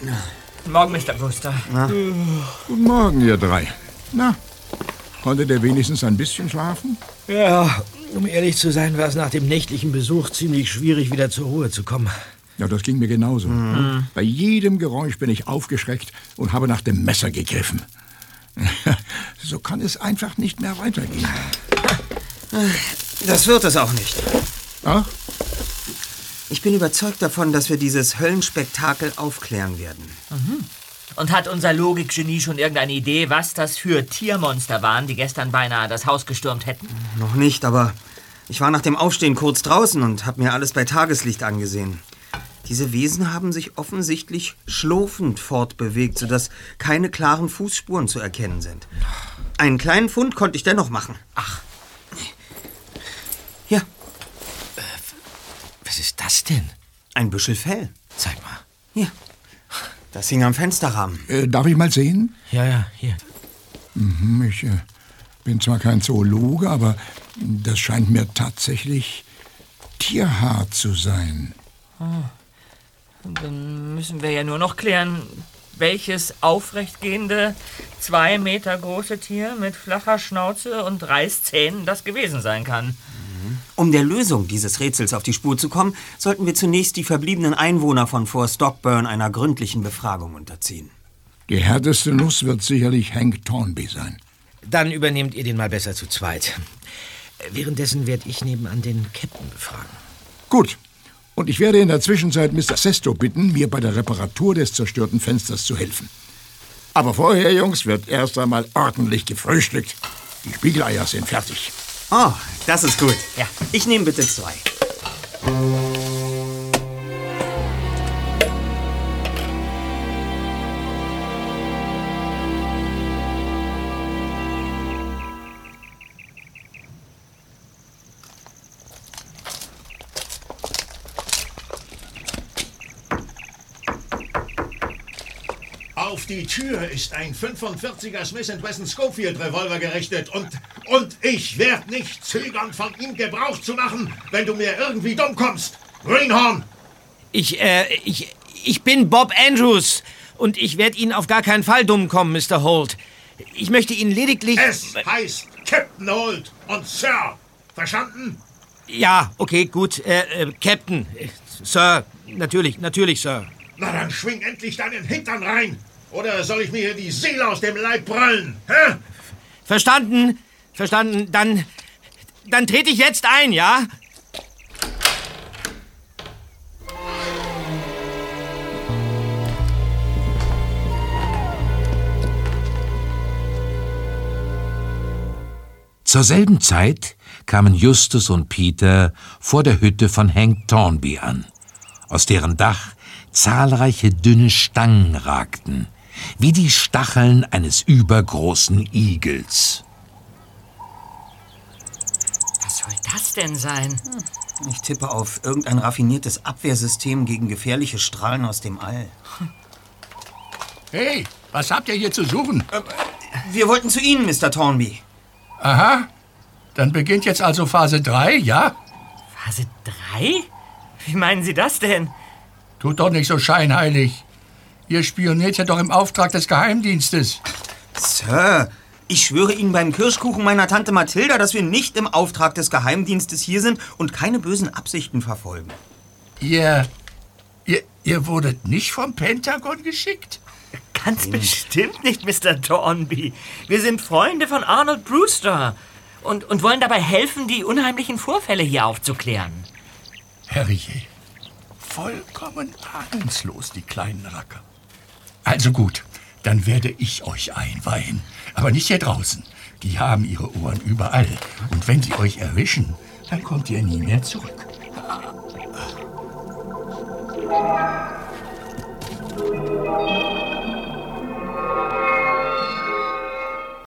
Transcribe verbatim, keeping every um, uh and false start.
Guten Morgen, Mister Brewster. Äh, guten Morgen, ihr drei. Na, konntet ihr wenigstens ein bisschen schlafen? Ja, um ehrlich zu sein, war es nach dem nächtlichen Besuch ziemlich schwierig, wieder zur Ruhe zu kommen. Ja, das ging mir genauso. Mhm. Bei jedem Geräusch bin ich aufgeschreckt und habe nach dem Messer gegriffen. So kann es einfach nicht mehr weitergehen. Das wird es auch nicht. Ach? Ich bin überzeugt davon, dass wir dieses Höllenspektakel aufklären werden. Mhm. Und hat unser Logikgenie schon irgendeine Idee, was das für Tiermonster waren, die gestern beinahe das Haus gestürmt hätten? Noch nicht, aber ich war nach dem Aufstehen kurz draußen und habe mir alles bei Tageslicht angesehen. Diese Wesen haben sich offensichtlich schlurfend fortbewegt, sodass keine klaren Fußspuren zu erkennen sind. Einen kleinen Fund konnte ich dennoch machen. Ach. Hier. Äh, was ist das denn? Ein Büschel Fell. Zeig mal. Hier. Das hing am Fensterrahmen. Äh, darf ich mal sehen? Ja, ja, hier. Mhm, ich äh, bin zwar kein Zoologe, aber das scheint mir tatsächlich Tierhaar zu sein. Oh. Dann müssen wir ja nur noch klären, welches aufrechtgehende, zwei Meter große Tier mit flacher Schnauze und Reißzähnen das gewesen sein kann. Um der Lösung dieses Rätsels auf die Spur zu kommen, sollten wir zunächst die verbliebenen Einwohner von Fort Stockburn einer gründlichen Befragung unterziehen. Die härteste Nuss wird sicherlich Hank Thornby sein. Dann übernehmt ihr den mal besser zu zweit. Währenddessen werde ich nebenan den Captain befragen. Gut. Und ich werde in der Zwischenzeit Mister Sesto bitten, mir bei der Reparatur des zerstörten Fensters zu helfen. Aber vorher, Jungs, wird erst einmal ordentlich gefrühstückt. Die Spiegeleier sind fertig. Oh, das ist gut. Ja. Ich nehme bitte zwei. Auf die Tür ist ein fünfundvierziger Smith and Wesson Schofield Revolver gerichtet und, und ich werde nicht zögern, von ihm Gebrauch zu machen, wenn du mir irgendwie dumm kommst. Greenhorn! Ich, äh, ich, ich bin Bob Andrews und ich werde Ihnen auf gar keinen Fall dumm kommen, Mister Holt. Ich möchte Ihnen lediglich... Es heißt Captain Holt und Sir. Verstanden? Ja, okay, gut. Äh, äh, Captain. Äh, Sir. Natürlich, natürlich, Sir. Na dann schwing endlich deinen Hintern rein. Oder soll ich mir hier die Seele aus dem Leib brüllen? Hä? Verstanden. Verstanden. Dann, dann trete ich jetzt ein, ja? Zur selben Zeit kamen Justus und Peter vor der Hütte von Hank Thornby an, aus deren Dach zahlreiche dünne Stangen ragten, wie die Stacheln eines übergroßen Igels. Was soll das denn sein? Ich tippe auf irgendein raffiniertes Abwehrsystem gegen gefährliche Strahlen aus dem All. Hey, was habt ihr hier zu suchen? Äh, wir wollten zu Ihnen, Mister Thornby. Aha, dann beginnt jetzt also Phase drei, ja? Phase drei? Wie meinen Sie das denn? Tut doch nicht so scheinheilig. Ihr spioniert ja doch im Auftrag des Geheimdienstes. Sir, ich schwöre Ihnen beim Kirschkuchen meiner Tante Mathilda, dass wir nicht im Auftrag des Geheimdienstes hier sind und keine bösen Absichten verfolgen. Ihr, ihr, ihr wurdet nicht vom Pentagon geschickt? Ganz bestimmt nicht, Mister Thornby. Wir sind Freunde von Arnold Brewster und, und wollen dabei helfen, die unheimlichen Vorfälle hier aufzuklären. Herrje, vollkommen ahnungslos, die kleinen Racker. Also gut, dann werde ich euch einweihen. Aber nicht hier draußen. Die haben ihre Ohren überall. Und wenn sie euch erwischen, dann kommt ihr nie mehr zurück. Thank you.